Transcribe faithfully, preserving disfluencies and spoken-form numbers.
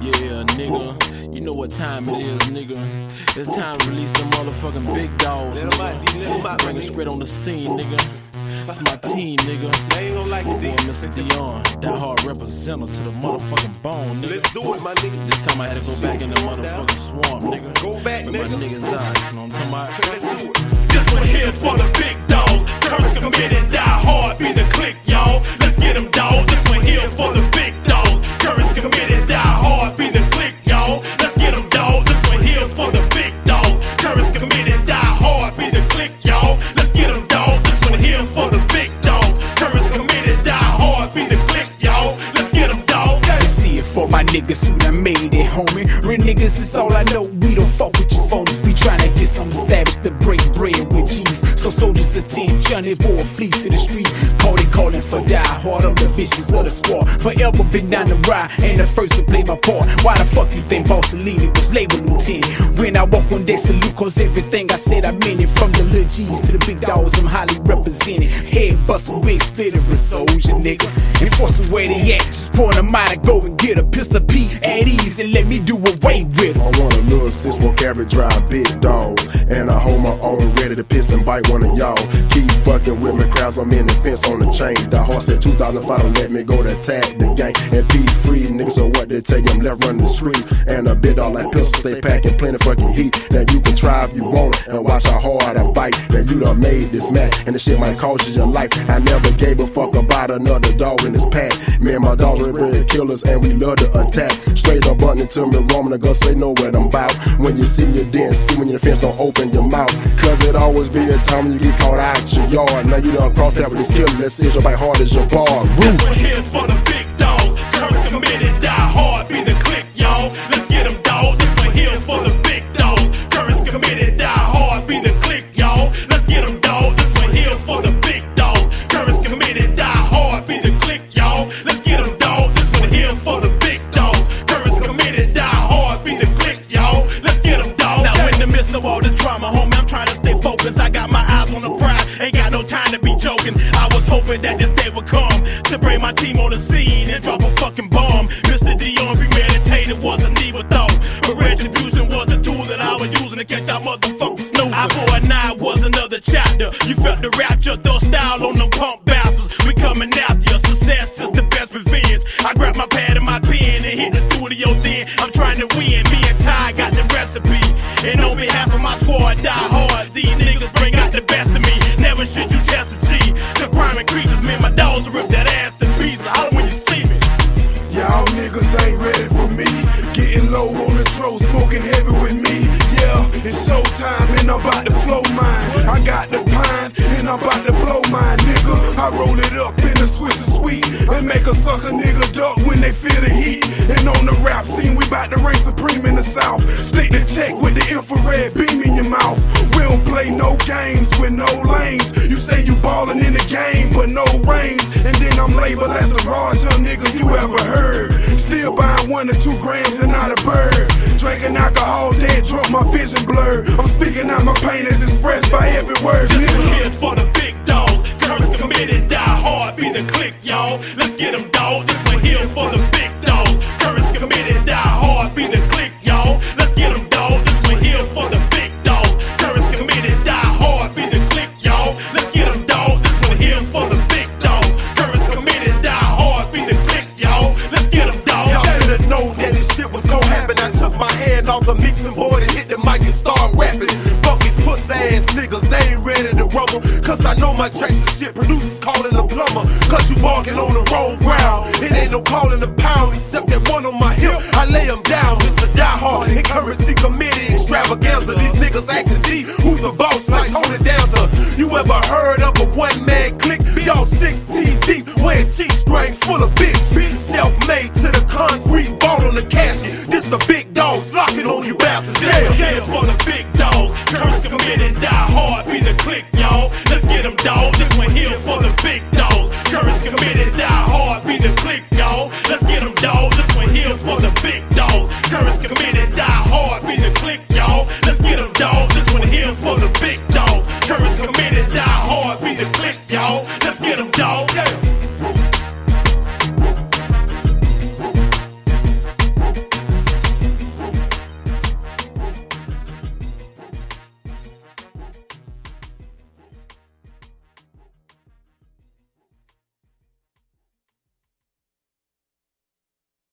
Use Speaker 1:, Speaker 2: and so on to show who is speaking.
Speaker 1: Yeah, nigga, you know what time it is, nigga. It's time to release them motherfucking big dogs, nigga. Bring a spread on the scene, nigga. That's my team, nigga.
Speaker 2: They ain't gon' like it,
Speaker 1: Boy, Mister Dion, that hard representative to the motherfucking bone, nigga.
Speaker 2: Let's do it, my nigga.
Speaker 1: This time I had to go back in the motherfucking swamp, nigga.
Speaker 2: Go back,
Speaker 1: Where
Speaker 2: nigga.
Speaker 1: my niggas out, you know what I'm talking about?
Speaker 2: Let's do it.
Speaker 3: This one here's for the big dogs. Curse committed, die hard, be the click, y'all. Let's get them, dog. This one here's for the big dogs. Curse committed, die hard, be the click, y'all. Let's get them, dog. This one here's for the big dogs. Curse committed, die hard, be the click, y'all. Let's get them, dog. This one here's for the big dogs. Curse committed, die hard, be the click, y'all. Let's get them, dog.
Speaker 4: See it for my niggas who done made it, homie. Real niggas is all I know. We don't fuck with you phonies. We tryna get some established to break bread with G's. So soldiers attention, it boy flee to the streets. Call it calling for die hard. I'm the visions of the squad. Forever been down the ride, ain't the first to play my part. Why the fuck you think Bossellini was label lieutenant? When I walk on deck, salute, cause everything I said I meant it. From the little G's to the big dogs, I'm highly represented. Head bustle, big splitter, a soldier, nigga. Enforce the way they act, just point them out and go and get a pistol P at ease and let me do away with it.
Speaker 5: I want a little six more carry drive, big dog. And I hold my own, ready to piss and bite one of y'all. Keep fucking with me, crowds, I'm in the fence on the chain. The horse at two thousand five, don't let me go to attack the gang. And P free, niggas, so what they tell you, I'm left running the street. And a bit all like pistols, they packing plenty fucking heat. Now you can try if you want it, and watch how hard I bite. Now you done made this match, and this shit might cost you your life. I never gave a fuck about another dog in this pack. Me and my dogs are real killers, and we love to attack. Straight up button to me, roaming, the girls say know what I'm about. When you see me, you didn't see when your fence don't open your mouth. Cause it always be a time when you get caught out your yard. Now you done crossed that with this killer, let's see your bite hard as your bar.
Speaker 3: This one here's for the big dogs. Curse committed, die hard, be the click, y'all. Let's get them, dog. This one here's for the big dogs. Curse committed, die hard, be the click, y'all. Let's get them, dog. This one here's for the big dogs. Curse committed, die hard, be the click, y'all. Let's get them, dog. This one here's for the big dogs. Curse committed, die hard, be the click, y'all. Let's get them, dog. Now in the midst of all this drama, homie, I'm trying to stay focused. I got my eyes on the prize, ain't got no time to be joking. I was hoping that this day would come to bring my team on the scene and drop a fucking bomb. Mister Dion premeditated wasn't even thought, but retribution was the tool that I was using to catch our motherfuckers snoozing. I four and nine was another chapter. You felt the rapture, throw style on them pump bastards. We coming after you. Success is the best revenge. I grabbed my pad and my pen and hit the studio. Then I'm trying to win. Me and Ty got the recipe, and on behalf of my squad, die hard. These niggas bring out the best of me. Never should you test a G. The crime increases, man. My dogs rip that ass to pieces. Holler when you see me.
Speaker 6: Y'all niggas ain't ready for me. Getting low on the throat, smoking heavy with me. Yeah, it's showtime and I'm about to flow mine. I got the pine and I'm about to blow mine, nigga. I roll it up in a Swiss and sweet and make a sucker nigga duck when they feel the heat. And on the rap scene, we bout to reign supreme in the South. Stick the check with the infrared beam in your mouth. We don't play no games with no lanes. You say you ballin' in the game, but no range. And then I'm labeled as the rawest young nigga you ever heard. Still buying one or two grams and not a bird. Drinking alcohol, dead drunk, my vision blurred. I'm speaking out my pain as expressed by every word.
Speaker 3: This one here's for the big dogs. Curse committed, die hard, be the click, y'all. Let's get them, dog. This one here's for the big dogs. Curse committed, die hard, be the click, y'all. Let's get them, dog. This one here's for the big dogs. Curse committed, die hard, be the click, y'all. Let's get them, dog. This one here's for the big dogs. Curse committed, die hard, be the click, y'all. Let's get them, dog.
Speaker 2: Y'all should've known that this shit was gon' happen. I took my hand off the mixing board and hit the mic and start rapping. Fuck these pussy ass niggas, they ain't ready to rumble. Cause I know my tracks and shit, producers calling a plumber. Cause you barking on the wrong ground. It ain't no calling a pound, except that one on my hip. I lay them down, it's a die hard. And currency committed extravaganza. These niggas asking D, who's the boss, like hold it down to. You ever heard of a one man click? Y'all sixteen deep, wearing G-strings full of bitch. Self-made to the